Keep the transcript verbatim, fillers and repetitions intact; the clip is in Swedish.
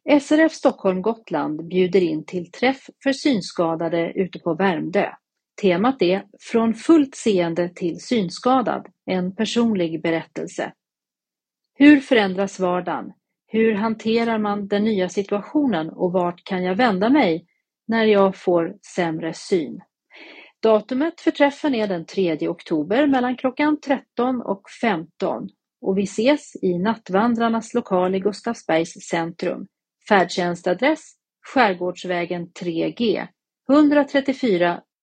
S R F Stockholm Gotland bjuder in till träff för synskadade ute på Värmdö. Temat är Från fullt seende till synskadad, en personlig berättelse. Hur förändras vardagen? Hur hanterar man den nya situationen och vart kan jag vända mig när jag får sämre syn? Datumet för träffen är den tredje oktober mellan klockan tretton och femton och vi ses i Nattvandrarnas lokal i Gustavsbergs centrum. Färdtjänstadress Skärgårdsvägen tre G ett trettiofyra